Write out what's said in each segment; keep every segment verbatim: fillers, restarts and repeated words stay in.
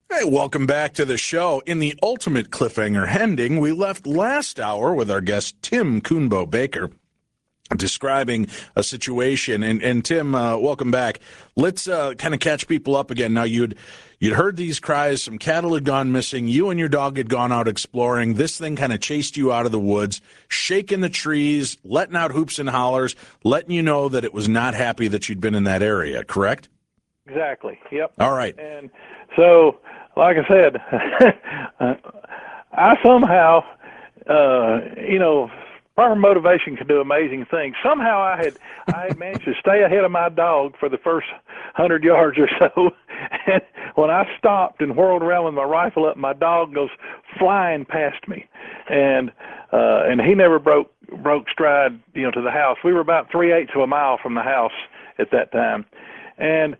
Hey, welcome back to the show. In the ultimate cliffhanger ending, we left last hour with our guest, Tim Coonbo Baker, describing a situation. And, and Tim, uh, welcome back. Let's uh, kind of catch people up again. Now, you'd you'd heard these cries. Some cattle had gone missing. You and your dog had gone out exploring. This thing kind of chased you out of the woods, shaking the trees, letting out hoops and hollers, letting you know that it was not happy that you'd been in that area, correct? Exactly. Yep. All right. And so, like I said, I somehow, uh, you know, proper motivation can do amazing things. Somehow I had I had managed to stay ahead of my dog for the first hundred yards or so. And when I stopped and whirled around with my rifle up, my dog goes flying past me, and uh, and he never broke broke stride, you know, to the house. We were about three eighths of a mile from the house at that time, and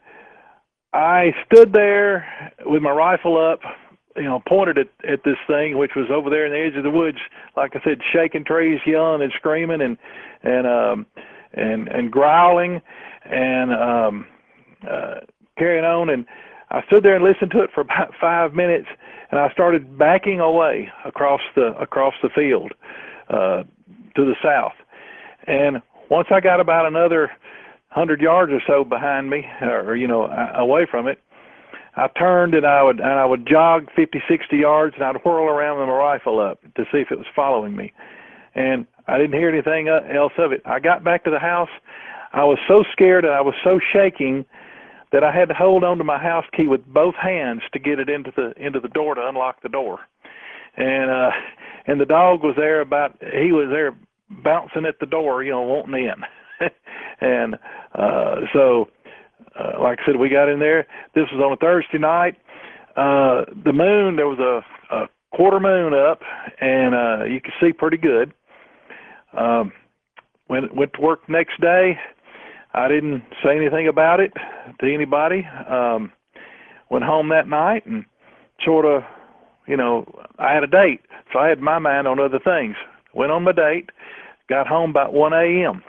I stood there with my rifle up, you know, pointed at, at this thing, which was over there in the edge of the woods, like I said, shaking trees, yelling and screaming and and um, and and growling and um, uh, carrying on. And I stood there and listened to it for about five minutes, and I started backing away across the across the field uh, to the south. And once I got about another hundred yards or so behind me, or, you know, away from it, I turned and I would and I would jog fifty, sixty yards, and I'd whirl around with my rifle up to see if it was following me. And I didn't hear anything else of it. I got back to the house. I was so scared and I was so shaking that I had to hold on to my house key with both hands to get it into the into the door to unlock the door. And uh, and the dog was there about he was there bouncing at the door, you know, wanting in. and uh, so, uh, like I said, we got in there. This was on a Thursday night. Uh, the moon, there was a, a quarter moon up, and uh, you could see pretty good. Um, went, went to work the next day. I didn't say anything about it to anybody. Um, went home that night and sort of, you know, I had a date, so I had my mind on other things. Went on my date, got home about one a.m.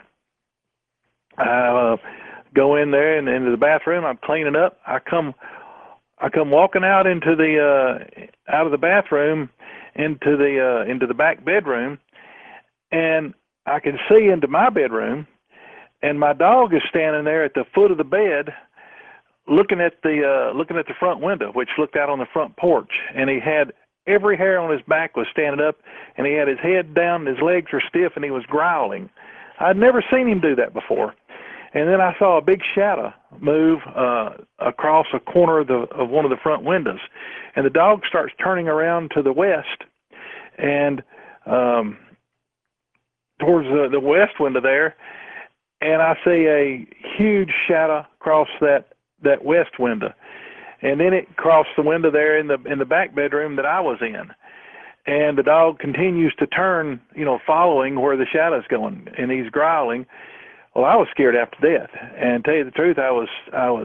I uh, go in there and into the bathroom. I'm cleaning up. I come, I come walking out into the uh, out of the bathroom into the uh, into the back bedroom, and I can see into my bedroom, and my dog is standing there at the foot of the bed, looking at the uh, looking at the front window, which looked out on the front porch, and he had every hair on his back was standing up, and he had his head down, and his legs were stiff, and he was growling. I'd never seen him do that before. And then I saw a big shadow move uh, across a corner of, the, of one of the front windows. And the dog starts turning around to the west, and um, towards the, the west window there, and I see a huge shadow cross that, that west window. And then it crossed the window there in the in the back bedroom that I was in. And the dog continues to turn, you know, following where the shadow's going, and he's growling. Well, I was scared after death, and to tell you the truth, I was I was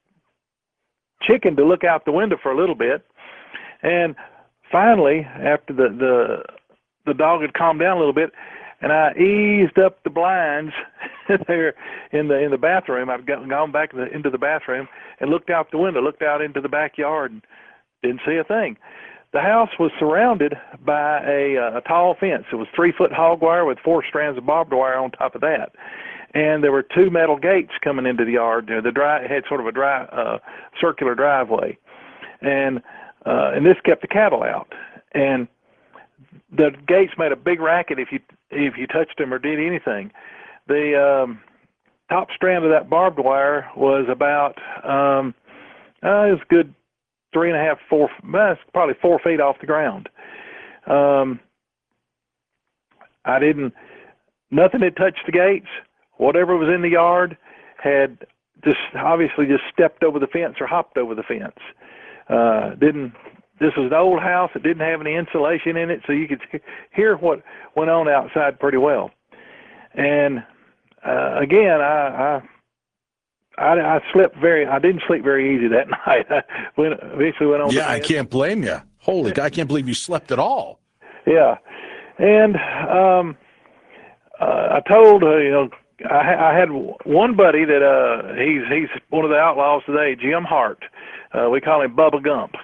chicken to look out the window for a little bit, and finally, after the the the dog had calmed down a little bit, and I eased up the blinds there in the in the bathroom. I'd gone back into the bathroom and looked out the window, looked out into the backyard, and didn't see a thing. The house was surrounded by a, a tall fence. It was three-foot hog wire with four strands of barbed wire on top of that. And there were two metal gates coming into the yard. The dry had sort of a dry, uh, circular driveway, and uh, and this kept the cattle out. And the gates made a big racket if you if you touched them or did anything. The um, top strand of that barbed wire was about um, uh, it was good three and a half, four, well, probably four feet off the ground. Um, I didn't. Nothing had touched the gates. Whatever was in the yard had just obviously just stepped over the fence or hopped over the fence. Uh, didn't. This was an old house. It didn't have any insulation in it, so you could hear what went on outside pretty well. And uh, again, I, I I I slept very. I didn't sleep very easy that night. I went, eventually went on. Yeah, I can't blame you. Holy, I can't believe you slept at all. Yeah, and um, uh, I told uh, you know. I, I had one buddy that uh, he's he's one of the outlaws today, Jim Hart. Uh, we call him Bubba Gump,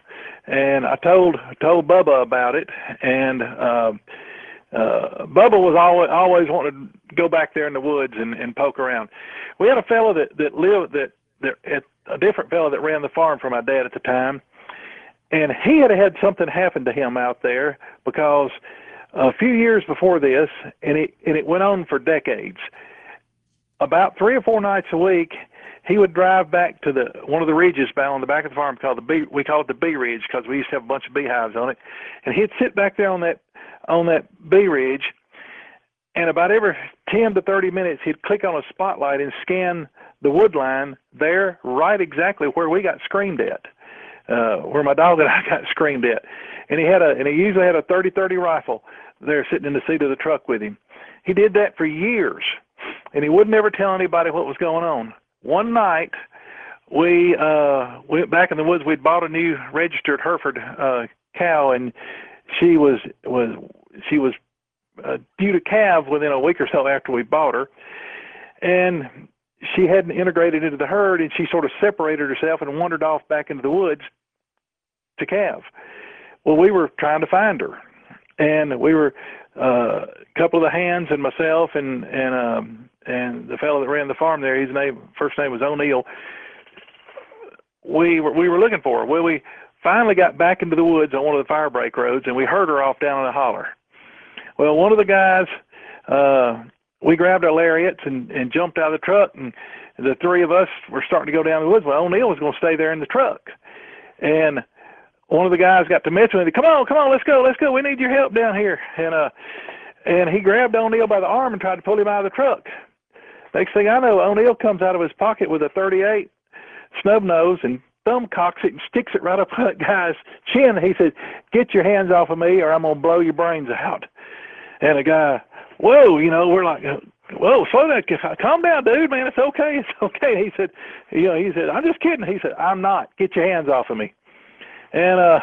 and I told told Bubba about it, and uh, uh, Bubba was always always wanting to go back there in the woods and, and poke around. We had a fellow that that lived that that a different fellow that ran the farm for my dad at the time, and he had had something happen to him out there because a few years before this, and it and it went on for decades. About three or four nights a week, he would drive back to the one of the ridges down on the back of the farm called the bee. We call it the bee ridge because we used to have a bunch of beehives on it, and he'd sit back there on that on that bee ridge, and about every ten to thirty minutes, he'd click on a spotlight and scan the wood line there, right exactly where we got screamed at, uh, where my dog and I got screamed at, and he had a and he usually had a thirty thirty rifle there sitting in the seat of the truck with him. He did that for years. And he would never tell anybody what was going on. One night, we uh, went back in the woods. We'd bought a new registered Hereford uh, cow, and she was was she was uh, due to calve within a week or so after we bought her, and she hadn't integrated into the herd, and she sort of separated herself and wandered off back into the woods to calve. Well, we were trying to find her, and we were. Uh, a couple of the hands and myself and and um, and the fellow that ran the farm there, his name first name was O'Neill. We were we were looking for her. Well, we finally got back into the woods on one of the fire break roads, and we heard her off down in the holler. Well, one of the guys, uh, we grabbed our lariats and, and jumped out of the truck, and the three of us were starting to go down the woods. Well, O'Neill was going to stay there in the truck, and one of the guys got to mention me. Come on, come on, let's go, let's go. We need your help down here. And uh, and he grabbed O'Neill by the arm and tried to pull him out of the truck. Next thing I know, O'Neill comes out of his pocket with a thirty-eight snub nose and thumb cocks it and sticks it right up that guy's chin. He said, "Get your hands off of me, or I'm gonna blow your brains out." And the guy, whoa, you know, we're like, whoa, slow down, calm down, dude, man, it's okay, it's okay. He said, you know, he said, I'm just kidding. He said, I'm not. Get your hands off of me. And uh,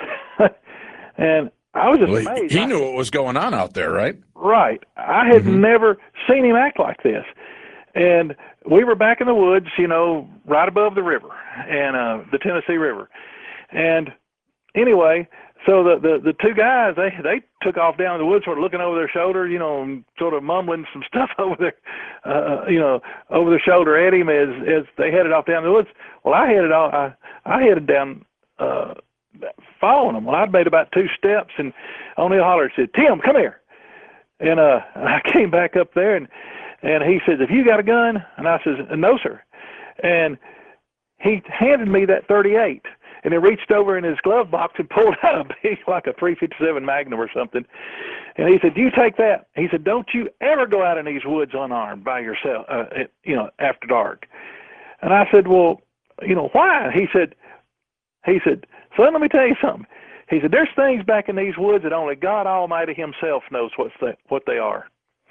and I was just well, amazed. He knew what was going on out there, right? Right. I had mm-hmm. never seen him act like this. And we were back in the woods, you know, right above the river and uh, the Tennessee River. And anyway, so the, the, the two guys, they they took off down in the woods, sort of looking over their shoulder, you know, and sort of mumbling some stuff over their, uh, you know, over their shoulder at him as as they headed off down the woods. Well, I headed off. I I headed down. Uh, following them. Well, I'd made about two steps, and O'Neill hollered and said, "Tim, come here." And uh, I came back up there, and and he says, "Have you got a gun?" And I says, "No, sir." And he handed me that thirty-eight, and he reached over in his glove box and pulled out a big, like a three fifty-seven Magnum or something. And he said, "You take that." He said, "Don't you ever go out in these woods unarmed by yourself, uh, you know, after dark." And I said, "Well, you know, why?" He said, he said, "Son, let me tell you something." He said, "There's things back in these woods that only God Almighty himself knows what's the, what they are."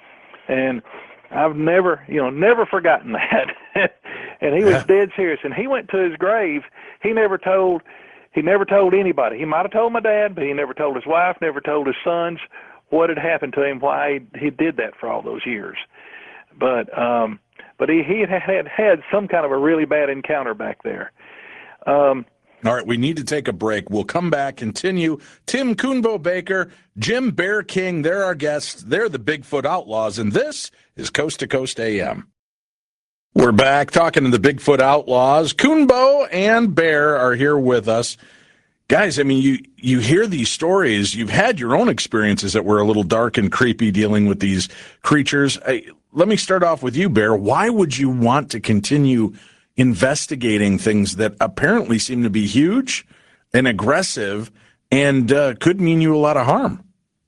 And I've never, you know, never forgotten that. And he was yeah. dead serious. And he went to his grave. He never told, he never told anybody. He might have told my dad, but he never told his wife, never told his sons what had happened to him, why he, he did that for all those years. But, um, but he, he had had some kind of a really bad encounter back there. Um, All right, we need to take a break. We'll come back, continue. Tim Coonbo Baker, Jim Bear King, they're our guests. They're the Bigfoot Outlaws, and this is Coast to Coast A M. We're back talking to the Bigfoot Outlaws. Coonbo and Bear are here with us. Guys, I mean, you, you hear these stories. You've had your own experiences that were a little dark and creepy dealing with these creatures. I, let me start off with you, Bear. Why would you want to continue investigating things that apparently seem to be huge and aggressive and uh, could mean you a lot of harm?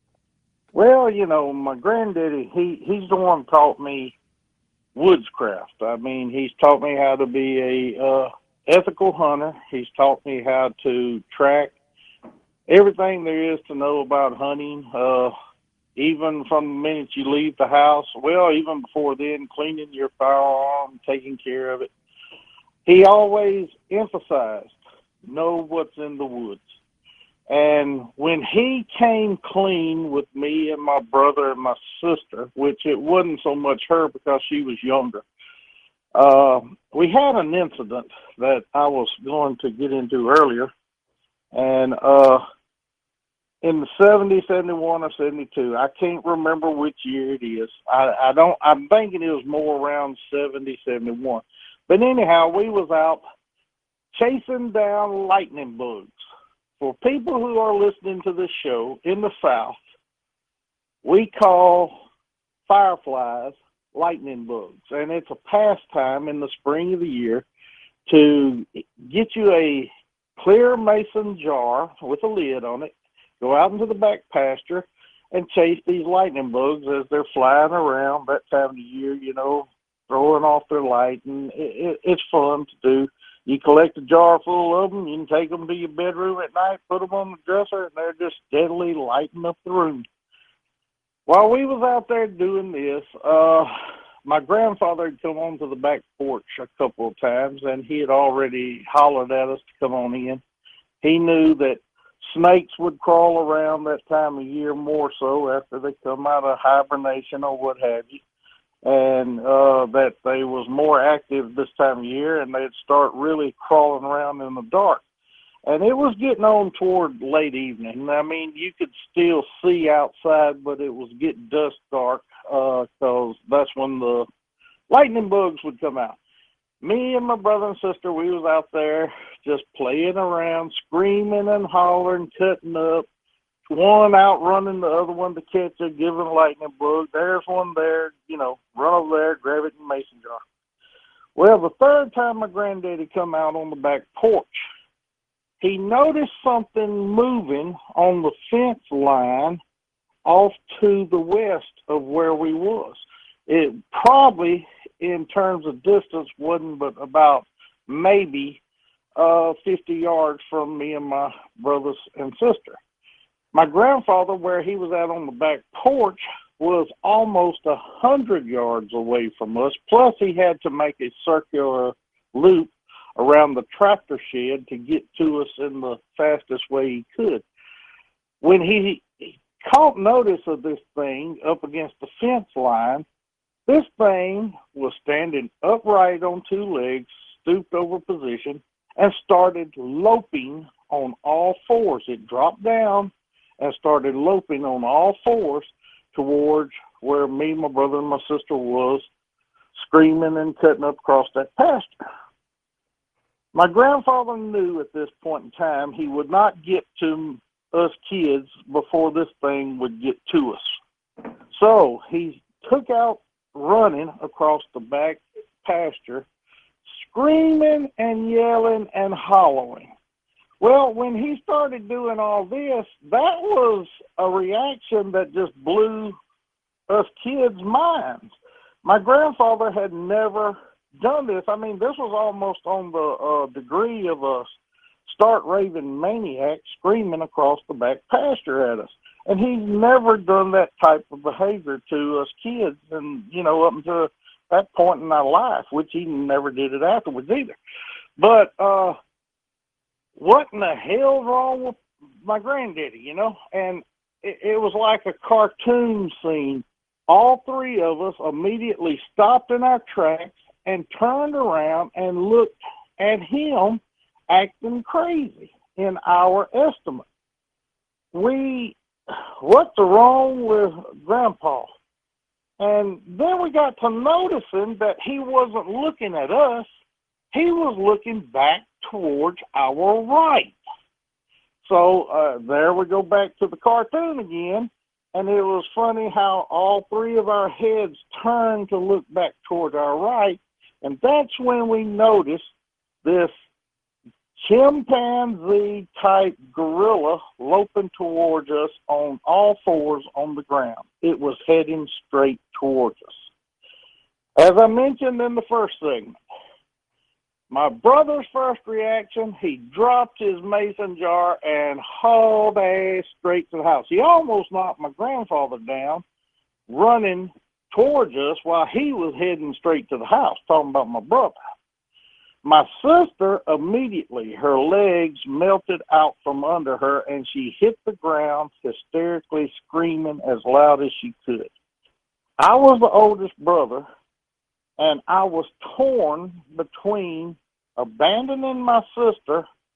Well, you know, my granddaddy, he, he's the one taught me woodscraft. I mean, he's taught me how to be a uh, ethical hunter. He's taught me how to track everything there is to know about hunting, uh, even from the minute you leave the house. Well, even before then, cleaning your firearm, taking care of it. He always emphasized, know what's in the woods. And when he came clean with me and my brother and my sister, which it wasn't so much her because she was younger, uh, we had an incident that I was going to get into earlier. And uh, in the seventy, seventy-one, or seventy-two, I can't remember which year it is. I, I don't. I'm thinking it was more around seventy, seventy-one. But anyhow, we was out chasing down lightning bugs. For people who are listening to this show in the South, we call fireflies lightning bugs, and it's a pastime in the spring of the year to get you a clear mason jar with a lid on it, go out into the back pasture, and chase these lightning bugs as they're flying around that time of the year, you know, throwing off their light, and it, it, it's fun to do. You collect a jar full of them, you can take them to your bedroom at night, put them on the dresser, and they're just steadily lighting up the room. While we was out there doing this, uh, my grandfather had come onto the back porch a couple of times, and he had already hollered at us to come on in. He knew that snakes would crawl around that time of year more so after they come out of hibernation or what have you, and uh, that they was more active this time of year, and they'd start really crawling around in the dark. And it was getting on toward late evening. I mean, you could still see outside, but it was getting dusk dark because uh, that's when the lightning bugs would come out. Me and my brother and sister, we was out there just playing around, screaming and hollering, cutting up. One outrunning the other one to catch a given lightning bug. There's one there, you know, run over there, grab it in the mason jar. Well, the third time my granddaddy come out on the back porch, he noticed something moving on the fence line off to the west of where we was. It probably, in terms of distance, wasn't but about maybe uh, fifty yards from me and my brothers and sister. My grandfather, where he was out on the back porch, was almost a hundred yards away from us. Plus, he had to make a circular loop around the tractor shed to get to us in the fastest way he could. When he, he caught notice of this thing up against the fence line, this thing was standing upright on two legs, stooped over position, and started loping on all fours. It dropped down and started loping on all fours towards where me, my brother, and my sister was, screaming and cutting up across that pasture. My grandfather knew at this point in time he would not get to us kids before this thing would get to us. So he took out running across the back pasture, screaming and yelling and hollering. Well, when he started doing all this, that was a reaction that just blew us kids' minds. My grandfather had never done this. I mean, this was almost on the uh, degree of a start raving maniac screaming across the back pasture at us. And he's never done that type of behavior to us kids, and, you know, up until that point in our life, which he never did it afterwards either. But uh, what in the hell's wrong with my granddaddy, you know? And it, it was like a cartoon scene. All three of us immediately stopped in our tracks and turned around and looked at him acting crazy in our estimate. We, what's wrong with Grandpa? And then we got to noticing that he wasn't looking at us. He was looking back towards our right. So uh, there we go back to the cartoon again. And it was funny how all three of our heads turned to look back toward our right. And that's when we noticed this chimpanzee-type gorilla loping towards us on all fours on the ground. It was heading straight towards us. As I mentioned in the first segment, my brother's first reaction, he dropped his mason jar and hauled ass straight to the house. He almost knocked my grandfather down, running towards us while he was heading straight to the house, talking about my brother. My sister, immediately, her legs melted out from under her, and she hit the ground, hysterically screaming as loud as she could. I was the oldest brother, and I was torn between abandoning my sister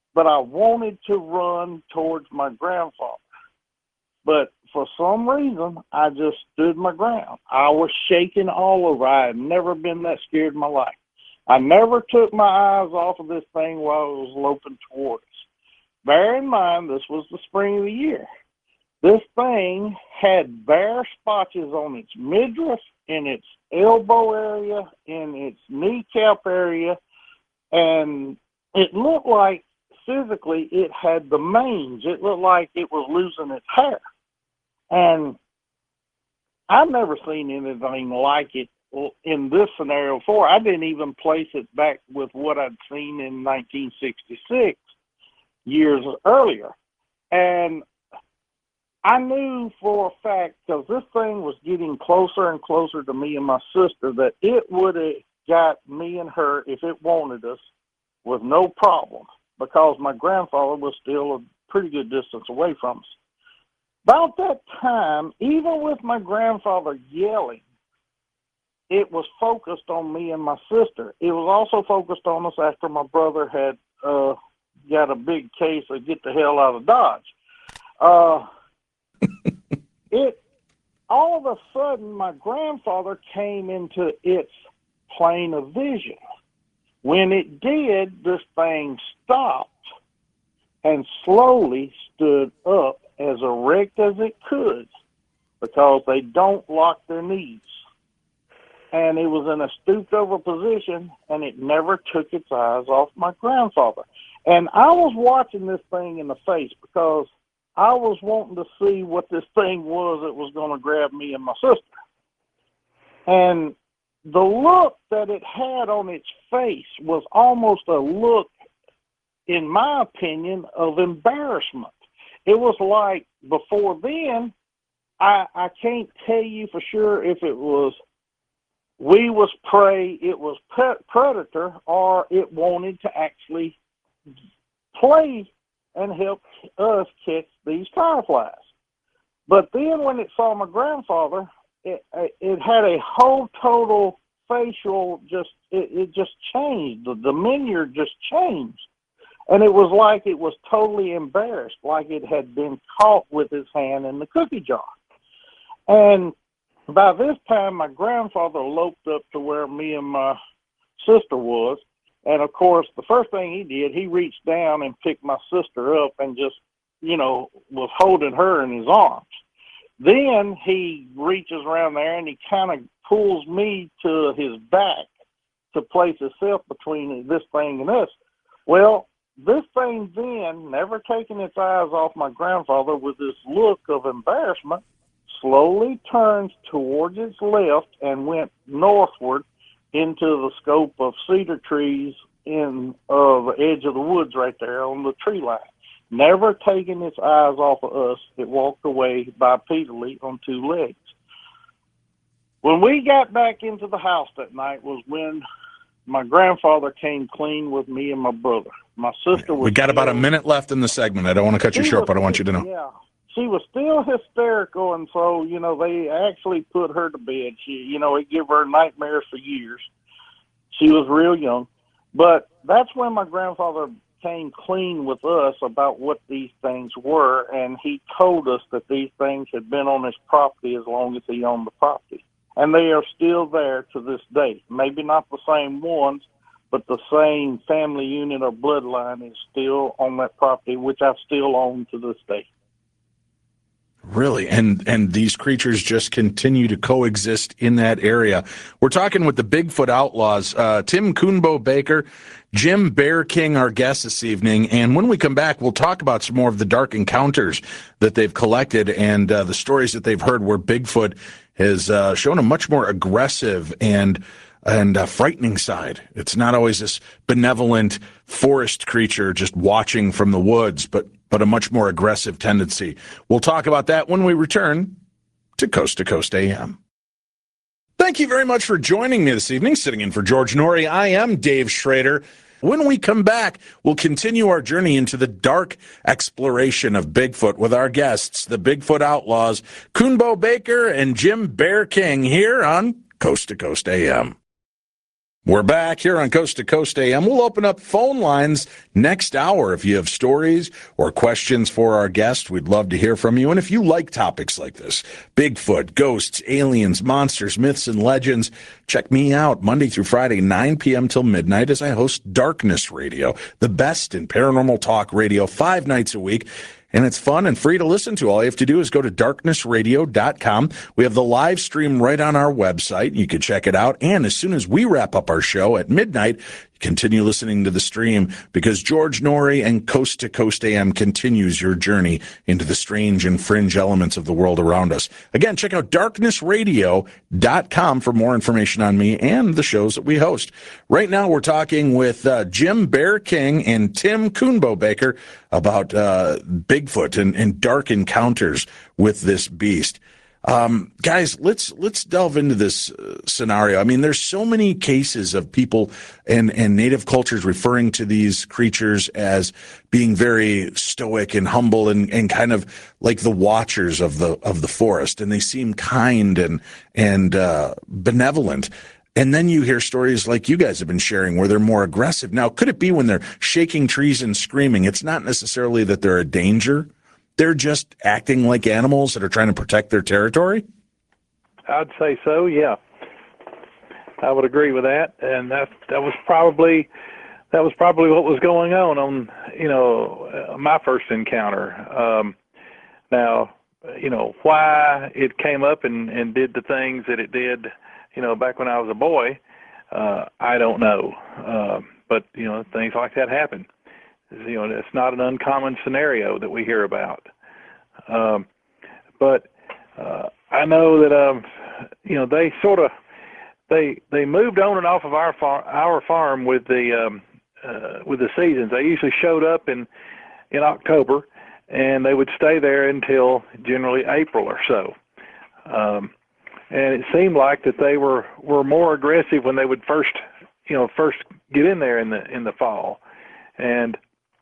but I wanted to run towards my grandfather. But for some reason, I just stood my ground. I was shaking all over. I had never been that scared in my life. I never took my eyes off of this thing while it was loping toward us. Bear in mind, this was the spring of the year. This thing had bare spotches on its midriff, in its elbow area, in its kneecap area, and it looked like physically it had the mange. It looked like it was losing its hair. And I've never seen anything like it in this scenario before. I didn't even place it back with what I'd seen in nineteen sixty-six, years earlier. And I knew for a fact, because this thing was getting closer and closer to me and my sister, that it would have got me and her, if it wanted us, with no problem, because my grandfather was still a pretty good distance away from us. About that time, even with my grandfather yelling, it was focused on me and my sister. It was also focused on us after my brother had uh, got a big case of get the hell out of Dodge. Uh, it all of a sudden, my grandfather came into its plane of vision. When it did, this thing stopped and slowly stood up as erect as it could, because they don't lock their knees. And it was in a stooped over position, and it never took its eyes off my grandfather. And I was watching this thing in the face, because I was wanting to see what this thing was that was going to grab me and my sister. And the look that it had on its face was almost a look, in my opinion, of embarrassment. It was like, before then, I, I can't tell you for sure if it was we was prey, it was pet predator, or it wanted to actually play and help us catch these fireflies. But then when it saw my grandfather, it, it had a whole total facial, just it, it just changed. The demeanor just changed. And it was like it was totally embarrassed, like it had been caught with his hand in the cookie jar. And by this time, my grandfather loped up to where me and my sister was. And, of course, the first thing he did, he reached down and picked my sister up and just, you know, was holding her in his arms. Then he reaches around there and he kind of pulls me to his back to place himself between this thing and us. Well, this thing then, never taking its eyes off my grandfather with this look of embarrassment, slowly turns towards its left and went northward into the scope of cedar trees in uh, the edge of the woods right there on the tree line. Never taking its eyes off of us, it walked away bipedally on two legs. When we got back into the house that night was when my grandfather came clean with me and my brother. My sister was... We got still, about a minute left in the segment. I don't want to cut you short, was, but I want you to know. Yeah. She was still hysterical, and so, you know, they actually put her to bed. She, you know, it gave her nightmares for years. She was real young. But that's when my grandfather came clean with us about what these things were, and he told us that these things had been on his property as long as he owned the property. And they are still there to this day. Maybe not the same ones, but the same family unit or bloodline is still on that property, which I still own to this day. Really, and and these creatures just continue to coexist in that area. We're talking with the Bigfoot Outlaws, uh, Tim Coonbo Baker, Jim Bear King, our guest this evening. And when we come back, we'll talk about some more of the dark encounters that they've collected and uh, the stories that they've heard where Bigfoot has uh, shown a much more aggressive and and uh, frightening side. It's not always this benevolent forest creature just watching from the woods, but but a much more aggressive tendency. We'll talk about that when we return to Coast to Coast A M. Thank you very much for joining me this evening. Sitting in for George Norrie, I am Dave Schrader. When we come back, we'll continue our journey into the dark exploration of Bigfoot with our guests, the Bigfoot Outlaws, Coonbo Baker and Jim Bear King, here on Coast to Coast A M. We're back here on Coast to Coast A M. We'll open up phone lines next hour. If you have stories or questions for our guest, we'd love to hear from you. And if you like topics like this, Bigfoot, ghosts, aliens, monsters, myths, and legends, check me out Monday through Friday, nine p.m. till midnight as I host Darkness Radio, the best in paranormal talk radio, five nights a week. And it's fun and free to listen to. All you have to do is go to darkness radio dot com. We have the live stream right on our website. You can check it out. And as soon as we wrap up our show at midnight, continue listening to the stream, because George Noory and Coast to Coast A M continues your journey into the strange and fringe elements of the world around us. Again, check out darkness radio dot com for more information on me and the shows that we host. Right now, we're talking with uh, Jim Bear King and Tim Coonbo Baker about uh, Bigfoot and, and dark encounters with this beast. Um, guys, let's let's delve into this uh, scenario. I mean, there's so many cases of people and, and native cultures referring to these creatures as being very stoic and humble and, and kind of like the watchers of the of the forest, and they seem kind and and uh, benevolent. And then you hear stories like you guys have been sharing where they're more aggressive. Now, could it be when they're shaking trees and screaming, it's not necessarily that they're a danger? They're just acting like animals that are trying to protect their territory? I'd say so, yeah. I would agree with that, and that that was probably that was probably what was going on on you know uh, my first encounter. Um, now, you know why it came up and, and did the things that it did, you know, back when I was a boy, uh, I don't know. Uh, but you know, things like that happen. You know, it's not an uncommon scenario that we hear about. Um, but uh, I know that um, you know they sort of they they moved on and off of our far, our farm with the um, uh, with the seasons. They usually showed up in in October, and they would stay there until generally April or so. Um, and it seemed like that they were, were more aggressive when they would first you know first get in there in the in the fall, and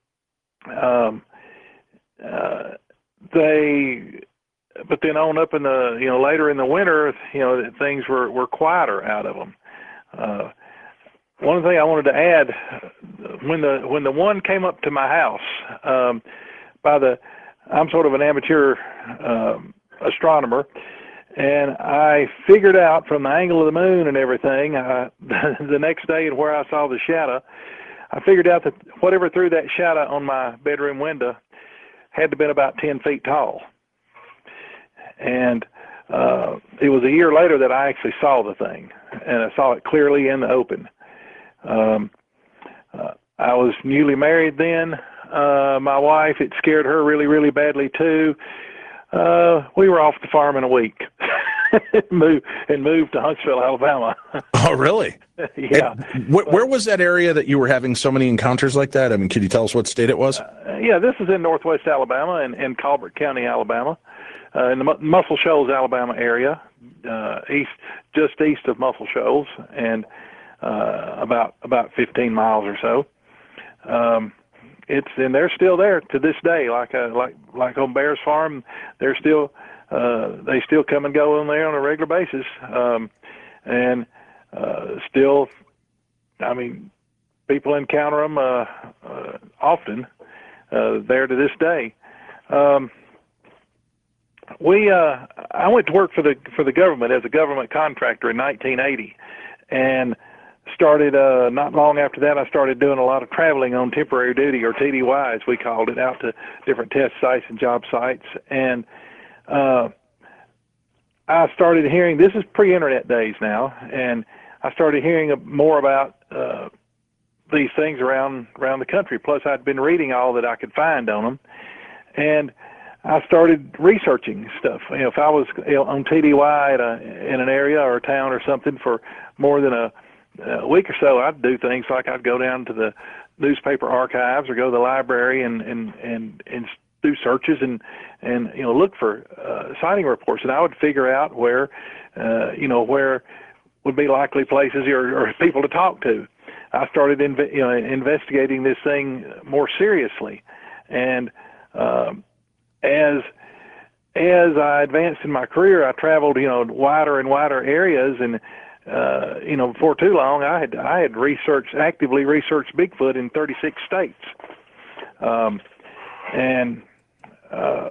Um, uh, they, but then on up in the, you know, later in the winter, you know, things were, were quieter out of them. Uh, one thing I wanted to add, when the, when the one came up to my house, um, by the, I'm sort of an amateur, um, astronomer, and I figured out from the angle of the moon and everything, uh, the next day and where I saw the shadow, I figured out that whatever threw that shadow on my bedroom window had to have been about ten feet tall. And uh, it was a year later that I actually saw the thing, and I saw it clearly in the open. Um, uh, I was newly married then. Uh, my wife, it scared her really, really badly too. Uh, we were off the farm in a week. moved and moved to Huntsville, Alabama. Oh, really? Yeah. And wh- where was that area that you were having so many encounters like that? I mean, could you tell us what state it was? Uh, yeah, this is in northwest Alabama and in, in Colbert County, Alabama, uh, in the M- Muscle Shoals, Alabama area, uh, east, just east of Muscle Shoals, and uh, about about fifteen miles or so. Um, it's and they're still there to this day, like uh, like like on Bear's Farm. They're still uh, they still come and go on there on a regular basis, um, and uh, still, I mean, people encounter them uh, uh, often uh, there to this day. Um, we uh, I went to work for the for the government as a government contractor in nineteen eighty, and started uh, not long after that. I started doing a lot of traveling on temporary duty, or T D Y as we called it, out to different test sites and job sites. And uh, I started hearing, this is pre-internet days now, and I started hearing more about uh, these things around around the country. Plus, I'd been reading all that I could find on them, and I started researching stuff. You know, if I was you know, on T D Y at a, in an area or a town or something for more than a a week or so, I'd do things like I'd go down to the newspaper archives or go to the library and and and, and do searches and and you know look for uh, sighting reports, and I would figure out where uh, you know where would be likely places or, or people to talk to. I started inve- you know investigating this thing more seriously, and um, as as I advanced in my career, I traveled you know wider and wider areas, and uh, you know, before too long, I had I had researched actively researched Bigfoot in thirty-six states, um, and uh,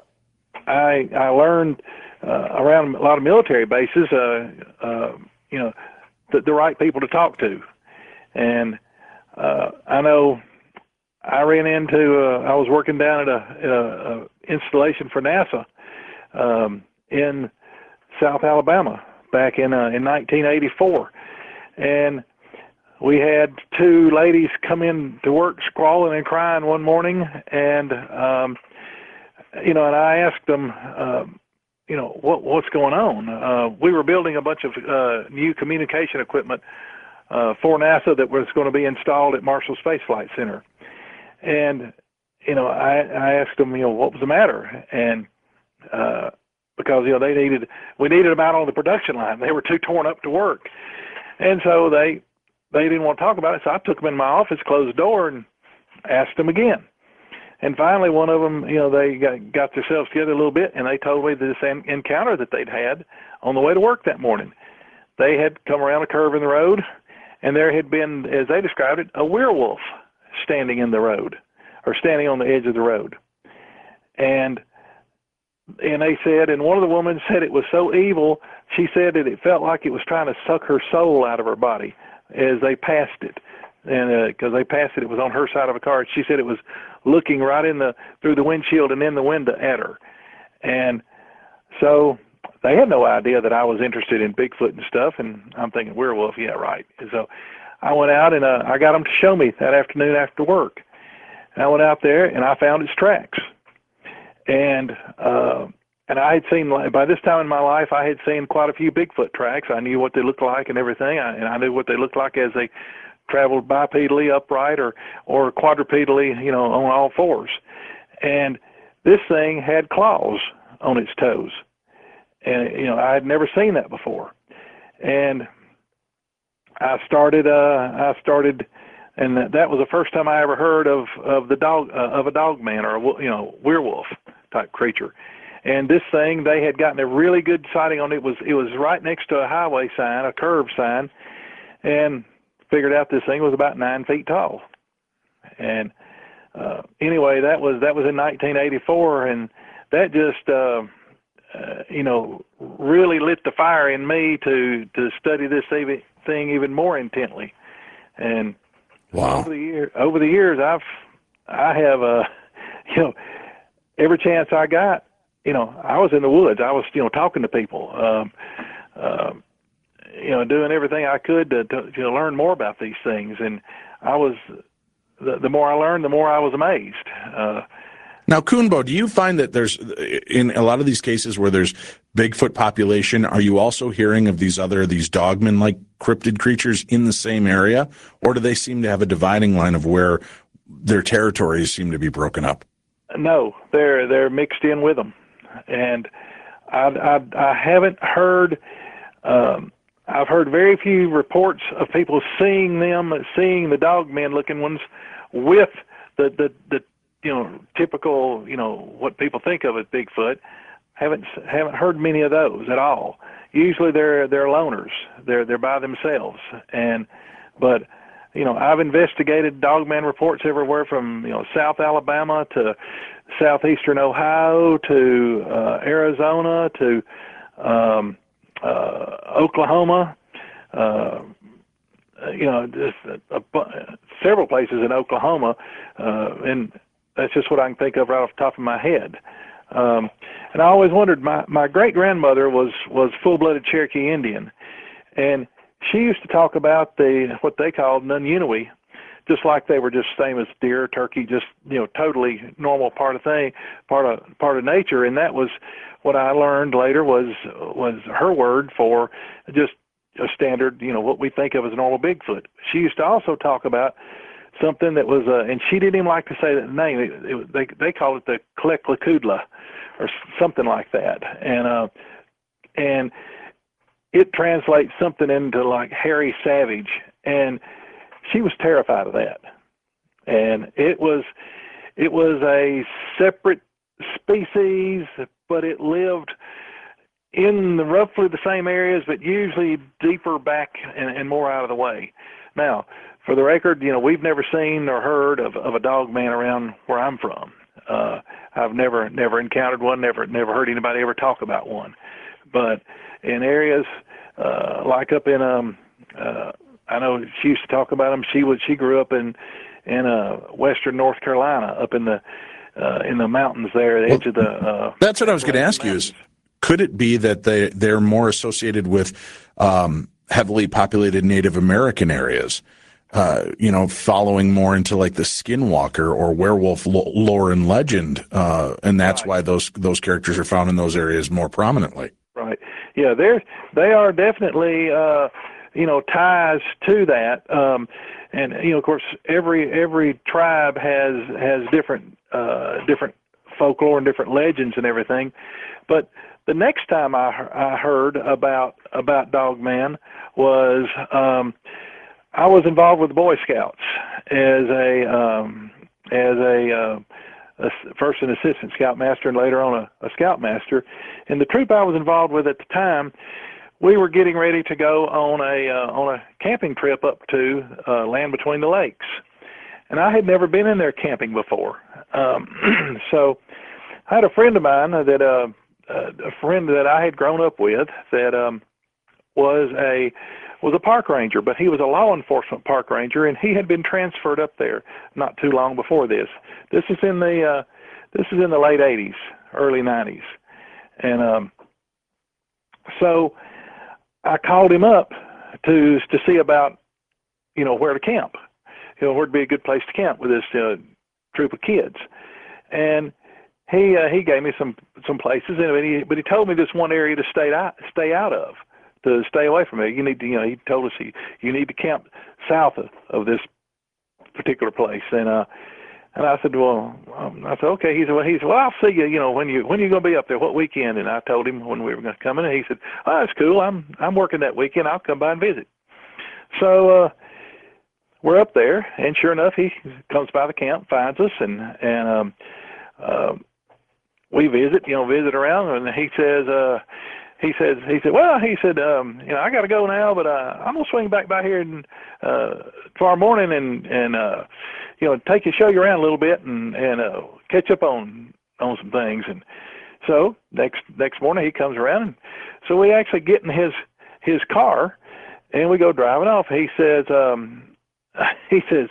I I learned uh, around a lot of military bases, uh, uh, you know, the, the right people to talk to, and uh, I know I ran into uh, I was working down at a, at a, a installation for NASA um, in South Alabama back in uh, in nineteen eighty-four, and we had two ladies come in to work squalling and crying one morning, and um, you know, and I asked them, uh, you know, what what's going on? Uh, we were building a bunch of uh, new communication equipment uh, for NASA that was going to be installed at Marshall Space Flight Center, and you know, I, I asked them, you know, what was the matter, and uh, because, you know, they needed, we needed them out on the production line. They were too torn up to work. And so they, they didn't want to talk about it. So I took them in my office, closed the door, and asked them again. And finally, one of them, you know, they got, got themselves together a little bit, and they told me this encounter that they'd had on the way to work that morning. They had come around a curve in the road, and there had been, as they described it, a werewolf standing in the road, or standing on the edge of the road. And And they said, and one of the women said it was so evil, she said that it felt like it was trying to suck her soul out of her body as they passed it. And because uh, they passed it, it was on her side of a car. She said it was looking right in the through the windshield and in the window at her. And so they had no idea that I was interested in Bigfoot and stuff. And I'm thinking, werewolf, yeah, right. And so I went out and uh, I got them to show me that afternoon after work. And I went out there and I found its tracks. And uh, and I had seen, by this time in my life, I had seen quite a few Bigfoot tracks. I knew what they looked like and everything, I, and I knew what they looked like as they traveled bipedally upright or, or quadrupedally, you know, on all fours. And this thing had claws on its toes. And, you know, I had never seen that before. And I started, uh, I started, and that was the first time I ever heard of, of the dog, uh, of a dog man or, a, you know, werewolf type creature. And this thing, they had gotten a really good sighting on it. It was, it was right next to a highway sign, a curve sign, and figured out this thing was about nine feet tall. And uh, anyway, that was that was in nineteen eighty-four, and that just uh, uh, you know, really lit the fire in me to to study this thing even more intently. And wow, over the year, over the years, I've I have uh, you know, every chance I got, you know, I was in the woods. I was, you know, talking to people, um, uh, you know, doing everything I could to, to, to learn more about these things. And I was, the, the more I learned, the more I was amazed. Uh, now, Coonbo, do you find that there's, in a lot of these cases where there's Bigfoot population, are you also hearing of these other, these dogman-like cryptid creatures in the same area? Or do they seem to have a dividing line of where their territories seem to be broken up? No, they're they're mixed in with them, and I I, I haven't heard. Um, I've heard very few reports of people seeing them, seeing the dogmen looking ones with the, the the you know typical you know what people think of as Bigfoot. Haven't haven't heard many of those at all. Usually they're they're loners. They're they're by themselves, and but. You know, I've investigated dogman reports everywhere from, you know, South Alabama to southeastern Ohio to uh, Arizona to um, uh, Oklahoma, uh, you know, just a, a, several places in Oklahoma, uh, and that's just what I can think of right off the top of my head. Um, and I always wondered, my, my great-grandmother was, was full-blooded Cherokee Indian, and she used to talk about the what they called Nununui, just like they were just same as deer, turkey, just you know totally normal part of thing, part of part of nature. And that was what I learned later was was her word for just a standard, you know, what we think of as normal Bigfoot. She used to also talk about something that was, uh, and she didn't even like to say that name. It, it, they they called it the Kleklakudla, or something like that, and uh, and. It translates something into like hairy savage, and she was terrified of that. And it was, it was a separate species, but it lived in the, roughly the same areas, but usually deeper back and, and more out of the way. Now, for the record, you know, we've never seen or heard of, of a dog man around where I'm from. Uh, I've never never encountered one, never never heard anybody ever talk about one. But in areas uh, like up in um, uh, I know she used to talk about them. She was she grew up in in uh, western North Carolina, up in the uh, in the mountains there, the Well, edge of the. Uh, that's what I was going to ask you is, could it be that they they're more associated with um, heavily populated Native American areas? Uh, you know, following more into like the Skinwalker or werewolf lo- lore and legend, uh, and that's right. why those those characters are found in those areas more prominently. Right. Yeah, they're they are definitely uh, you know ties to that, um, and you know of course every every tribe has has different uh, different folklore and different legends and everything, but the next time I I heard about about Dogman was. Um, I was involved with the Boy Scouts as a um, as a, uh, a first an assistant scoutmaster and later on a, a scoutmaster. And the troop I was involved with at the time, we were getting ready to go on a uh, on a camping trip up to uh, Land Between the Lakes, and I had never been in there camping before. Um, so I had a friend of mine that uh, a friend that I had grown up with that um, was a was a park ranger, but he was a law enforcement park ranger, and he had been transferred up there not too long before this. This is in the uh, this is in the late eighties, early nineties, and um, so I called him up to to see about you know where to camp, you know where'd be a good place to camp with this uh, troop of kids, and he uh, he gave me some some places, and he, but he told me this one area to stay out stay out of. To stay away from it. You need to, you know, he told us he, you need to camp south of, of this particular place. And, uh, and I said, well, um, I said, okay. He said, well, he said, well, I'll see you, you know, when you, when you going to be up there, what weekend? And I told him when we were going to come in, and he said, oh, that's cool. I'm, I'm working that weekend. I'll come by and visit. So, uh, we're up there, and sure enough, he comes by the camp, finds us, and, and, um, uh, we visit, you know, visit around, and he says, uh, He said, he said, well, he said, um, you know, I got to go now, but uh, I'm going to swing back by here and, uh, tomorrow morning and, and uh, you know, take you, show you around a little bit and, and uh, catch up on, on some things. And so next next morning he comes around, and so we actually get in his his car, and we go driving off. He says, um, he says,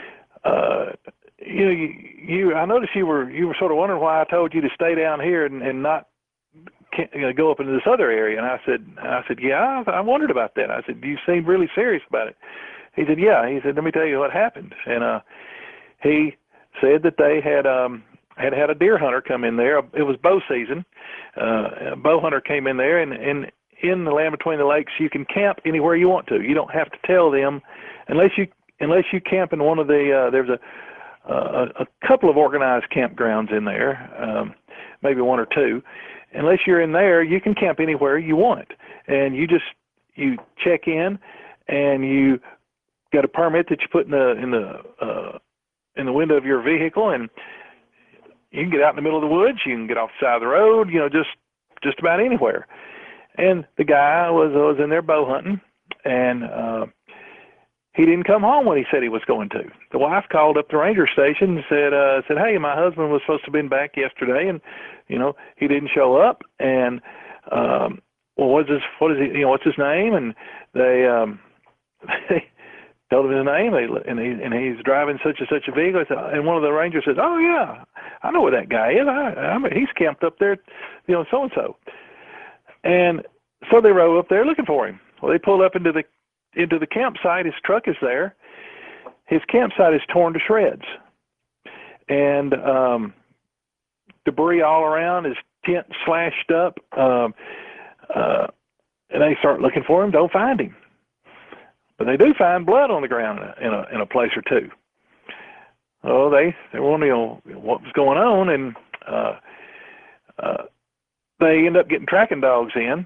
uh, you know, you, you, I noticed you were you were sort of wondering why I told you to stay down here and, and not Can't, you know, go up into this other area. And I said, I said, yeah, I, I wondered about that. I said, you seemed really serious about it. He said, yeah. He said, let me tell you what happened. And uh, he said that they had um, had had a deer hunter come in there. It was bow season. Uh, a bow hunter came in there, and, and in the Land Between the Lakes, you can camp anywhere you want to. You don't have to tell them unless you unless you camp in one of the. Uh, there's a, a a couple of organized campgrounds in there, um, maybe one or two. Unless you're in there, you can camp anywhere you want, and you just you check in, and you got a permit that you put in the in the uh, in the window of your vehicle, and you can get out in the middle of the woods. You can get off the side of the road, you know, just just about anywhere. And the guy was was in there bow hunting, and uh, he didn't come home when he said he was going to. The wife called up the ranger station and said, uh, said, hey, my husband was supposed to have been back yesterday, and you know, he didn't show up, and, um, well, what's his, what is he, you know, what's his name? And they, um, they told him his name, and he, and he's driving such and such a vehicle. And one of the rangers says, oh yeah, I know where that guy is. I, I mean, he's camped up there, you know, so-and-so. And so they rode up there looking for him. Well, they pulled up into the, into the campsite. His truck is there. His campsite is torn to shreds. And, um, debris all around, his tent slashed up, um, uh, and they start looking for him, don't find him. But they do find blood on the ground in a, in a, in a place or two. Oh, they, they wonder, you know, what was going on, and uh, uh, they end up getting tracking dogs in,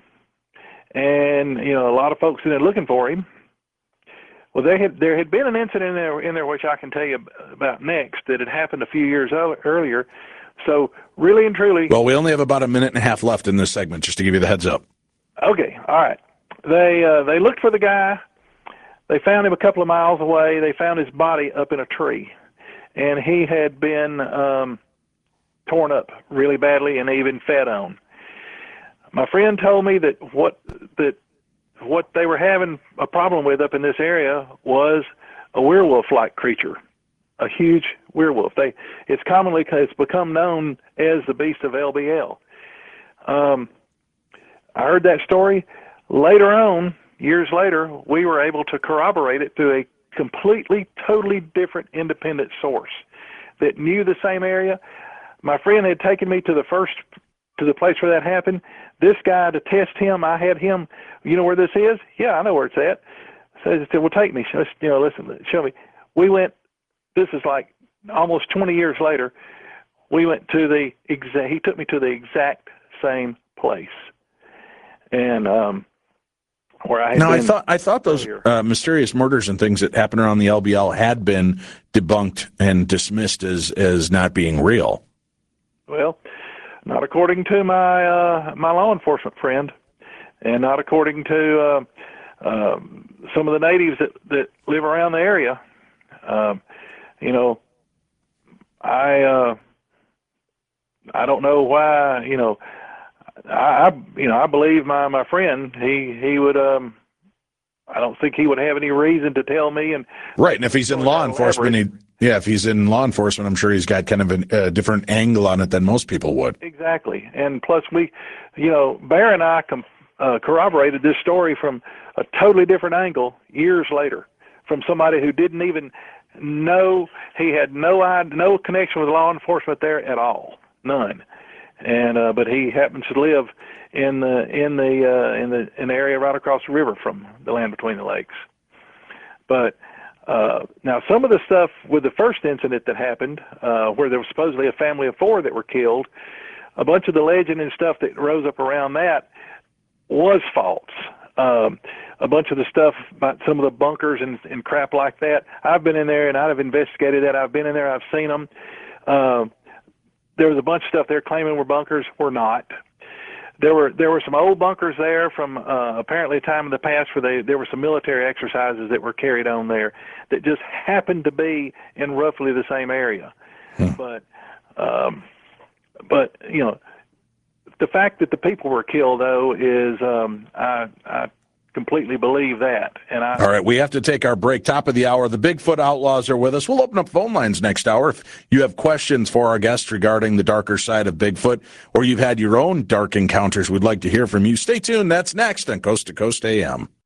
and, you know, a lot of folks in there looking for him. Well, they had, there had been an incident in there, in there which I can tell you about next that had happened a few years earlier. So really and truly. Well, we only have about a minute and a half left in this segment, just to give you the heads up. Okay, all right. They uh, they looked for the guy. They found him a couple of miles away. They found his body up in a tree, and he had been um, torn up really badly and even fed on. My friend told me that what that what they were having a problem with up in this area was a werewolf-like creature, a huge werewolf. They it's commonly it's become known as the Beast of L B L. Um, I heard that story. Later on, years later, we were able to corroborate it through a completely, totally different independent source that knew the same area. My friend had taken me to the first, to the place where that happened. This guy, to test him, I had him, you know where this is? Yeah, I know where it's at. So he said, well, take me, you know, listen, show me. We went, this is like almost twenty years later, we went to the exact, he took me to the exact same place. And, um, where I had now, been I thought I thought those uh, mysterious murders and things that happened around the L B L had been debunked and dismissed as as not being real. Well, not according to my uh, my law enforcement friend, and not according to uh, uh, some of the natives that, that live around the area. Um, you know, I uh, I don't know why. You know. I, you know, I believe my, my friend, he, he would, um, I don't think he would have any reason to tell me. And right. And if he's in law enforcement, he, yeah, if he's in law enforcement, I'm sure he's got kind of a uh, different angle on it than most people would. Exactly. And plus we, you know, Bear and I com- uh, corroborated this story from a totally different angle years later from somebody who didn't even know, he had no no connection with law enforcement there at all. None. And uh, but he happens to live in the in the uh, in the in the area right across the river from the Land Between the Lakes. But uh, now some of the stuff with the first incident that happened, uh, where there was supposedly a family of four that were killed, a bunch of the legend and stuff that rose up around that was false. Um, a bunch of the stuff about some of the bunkers and, and crap like that. I've been in there and I've investigated that. I've been in there. I've seen them. Uh, There was a bunch of stuff they're claiming were bunkers, were not. There were there were some old bunkers there from uh, apparently a time in the past where they, there were some military exercises that were carried on there that just happened to be in roughly the same area. Hmm. But um, but you know, the fact that the people were killed though is um, I I completely believe that. And I, all right, we have to take our break. Top of the hour. The Bigfoot Outlaws are with us. We'll open up phone lines next hour. If you have questions for our guests regarding the darker side of Bigfoot, or you've had your own dark encounters, we'd like to hear from you. Stay tuned. That's next on Coast to Coast A M.